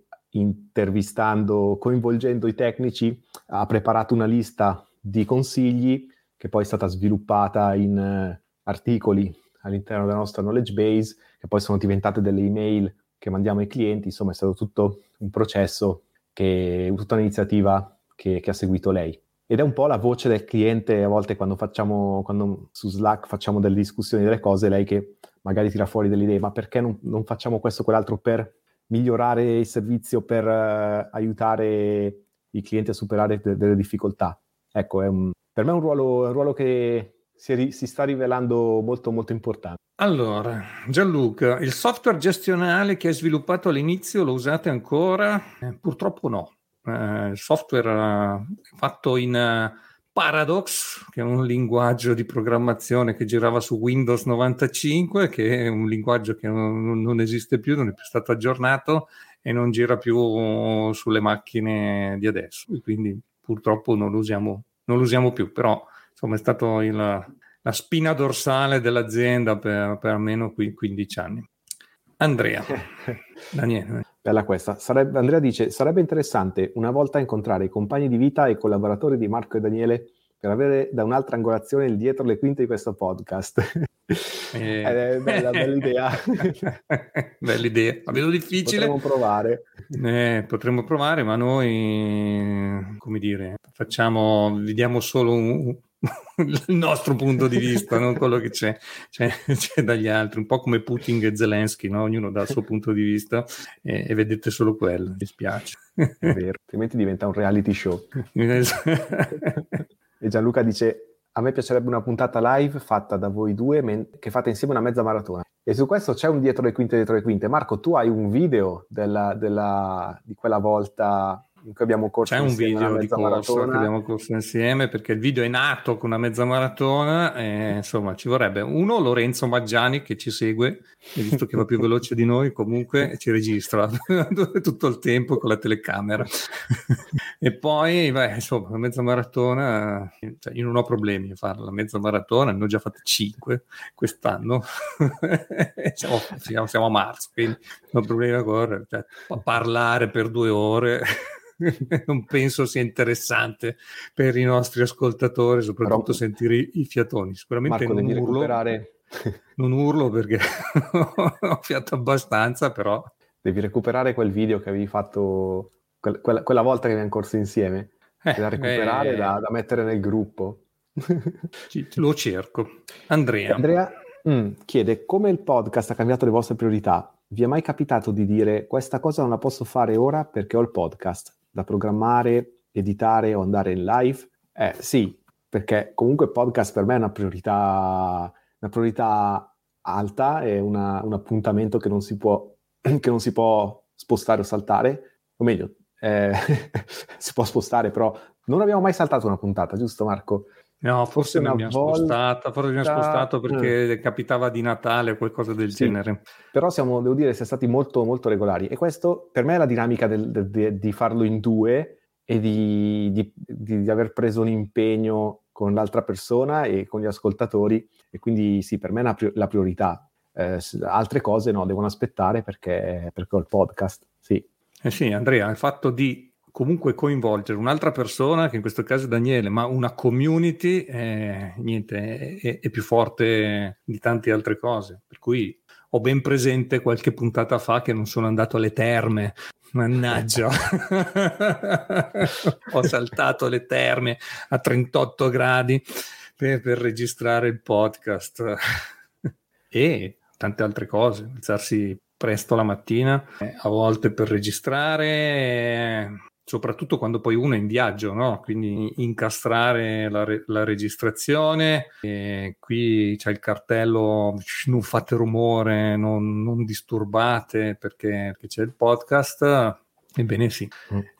coinvolgendo i tecnici, ha preparato una lista di consigli che poi è stata sviluppata in articoli all'interno della nostra knowledge base, che poi sono diventate delle email che mandiamo ai clienti. Insomma, è stato tutto un processo, tutta un'iniziativa che ha seguito lei. Ed è un po' la voce del cliente, a volte quando su Slack facciamo delle discussioni, delle cose, lei che magari tira fuori delle idee, ma perché non facciamo questo o quell'altro per migliorare il servizio, per aiutare i clienti a superare delle difficoltà. Ecco, è per me è un ruolo che si sta rivelando molto molto importante. Allora, Gianluca, il software gestionale che hai sviluppato all'inizio lo usate ancora? Purtroppo no. Il software fatto in Paradox, che è un linguaggio di programmazione che girava su Windows 95, che è un linguaggio che non esiste più, non è più stato aggiornato e non gira più sulle macchine di adesso. Quindi purtroppo non lo usiamo più, però insomma è stato la spina dorsale dell'azienda per almeno 15 anni. Andrea, Daniele. Bella questa. Andrea dice, sarebbe interessante una volta incontrare i compagni di vita e i collaboratori di Marco e Daniele per avere da un'altra angolazione il dietro le quinte di questo podcast. Bella idea. Bella idea. La vedo difficile. Potremmo provare. Ma noi, come dire, vediamo solo il nostro punto di vista, non quello che c'è dagli altri, un po' come Putin e Zelensky, no? Ognuno dà il suo punto di vista e vedete solo quello, mi spiace. È vero, altrimenti diventa un reality show. E Gianluca dice, a me piacerebbe una puntata live fatta da voi due che fate insieme una mezza maratona. E su questo c'è un dietro le quinte. Marco, tu hai un video di quella volta in cui abbiamo corso insieme una mezza maratona. C'è un video di corsa che abbiamo corso insieme, perché il video è nato con una mezza maratona e insomma ci vorrebbe Lorenzo Maggiani che ci segue, e visto che va più veloce di noi comunque ci registra tutto il tempo con la telecamera. E poi insomma la mezza maratona, cioè, io non ho problemi a fare la mezza maratona, ne ho già fatte 5 quest'anno. siamo a marzo, quindi non ho problemi a correre, cioè, a parlare per 2 ore non penso sia interessante per i nostri ascoltatori, soprattutto sentire i fiatoni. Sicuramente Marco, non urlo perché ho fiato abbastanza, però devi recuperare quel video che avevi fatto quella volta che abbiamo corso insieme, da recuperare, da mettere nel gruppo. Lo cerco. Andrea chiede, come il podcast ha cambiato le vostre priorità? Vi è mai capitato di dire, questa cosa non la posso fare ora perché ho il podcast da programmare, editare o andare in live? Sì, perché comunque il podcast per me è una priorità alta, è un appuntamento che non si può spostare o saltare, o meglio, si può spostare, però non abbiamo mai saltato una puntata, giusto Marco? No, forse ne abbiamo spostato perché capitava di Natale o qualcosa del genere. Però devo dire, siamo stati molto molto regolari, e questo per me è la dinamica di farlo in due e di aver preso un impegno con l'altra persona e con gli ascoltatori, e quindi sì, per me è la priorità. Altre cose no, devono aspettare perché ho il podcast, sì. Sì, Andrea, il fatto di comunque coinvolgere un'altra persona, che in questo caso è Daniele, ma una community, è più forte di tante altre cose. Per cui ho ben presente qualche puntata fa che non sono andato alle terme. Mannaggia, ho saltato le terme a 38 gradi per registrare il podcast e tante altre cose, alzarsi presto la mattina, a volte per registrare, soprattutto quando poi uno è in viaggio, no? Quindi incastrare la registrazione, e qui c'è il cartello non fate rumore, non disturbate perché c'è il podcast. Ebbene sì,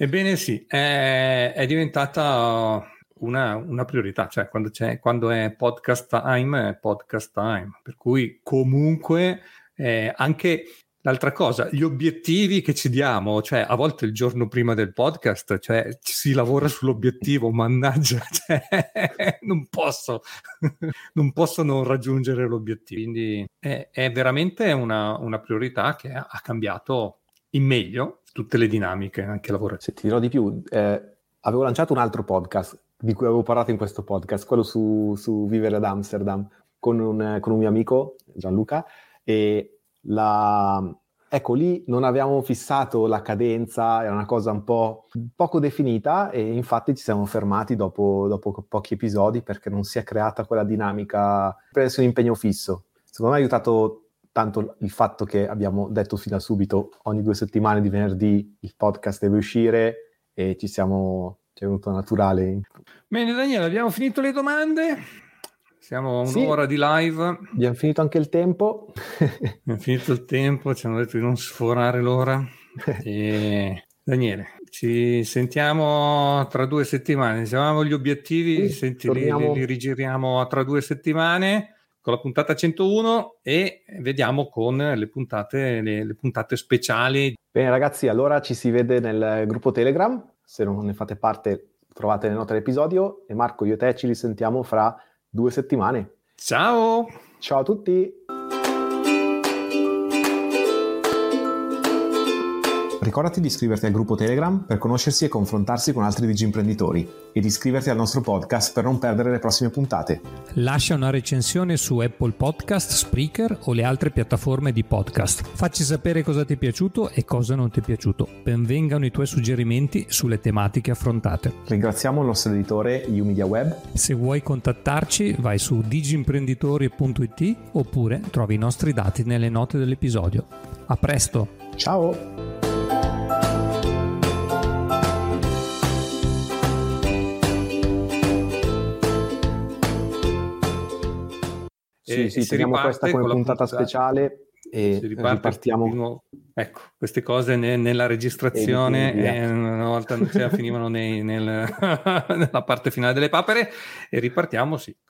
è diventata una priorità, cioè quando è podcast time, per cui comunque anche l'altra cosa, gli obiettivi che ci diamo, cioè a volte il giorno prima del podcast, cioè si lavora sull'obiettivo, mannaggia, cioè, non posso non raggiungere l'obiettivo, quindi è veramente una priorità che ha cambiato in meglio tutte le dinamiche anche lavorative. Se ti dirò di più, avevo lanciato un altro podcast di cui avevo parlato in questo podcast, quello su Vivere ad Amsterdam, con un mio amico Gianluca, e ecco, lì non avevamo fissato la cadenza, era una cosa un po' poco definita, e infatti ci siamo fermati dopo pochi episodi perché non si è creata quella dinamica, preso un impegno fisso. Secondo me ha aiutato tanto il fatto che abbiamo detto fin da subito ogni 2 settimane di venerdì il podcast deve uscire, e ci siamo Ci è venuto naturale. Bene Daniele, abbiamo finito le domande, siamo a un'ora di live. Abbiamo finito anche il tempo. Abbiamo finito il tempo, ci hanno detto di non sforare l'ora. E Daniele, ci sentiamo tra 2 settimane. Se avevamo gli obiettivi, li rigiriamo tra 2 settimane con la puntata 101 e vediamo con le puntate speciali. Bene ragazzi, allora ci si vede nel gruppo Telegram. Se non ne fate parte, trovate le note dell'episodio. E Marco, io e te ci risentiamo fra 2 settimane. Ciao! Ciao a tutti! Ricordati di iscriverti al gruppo Telegram per conoscersi e confrontarsi con altri digimprenditori e di iscriverti al nostro podcast per non perdere le prossime puntate. Lascia una recensione su Apple Podcast, Spreaker o le altre piattaforme di podcast. Facci sapere cosa ti è piaciuto e cosa non ti è piaciuto. Benvengano i tuoi suggerimenti sulle tematiche affrontate. Ringraziamo il nostro editore YouMedia Web. Se vuoi contattarci, vai su digimprenditori.it oppure trovi i nostri dati nelle note dell'episodio. A presto! Ciao! Sì, teniamo questa come puntata speciale e ripartiamo. Ecco, queste cose nella registrazione una volta non ce la finivano nella parte finale delle papere e ripartiamo, sì.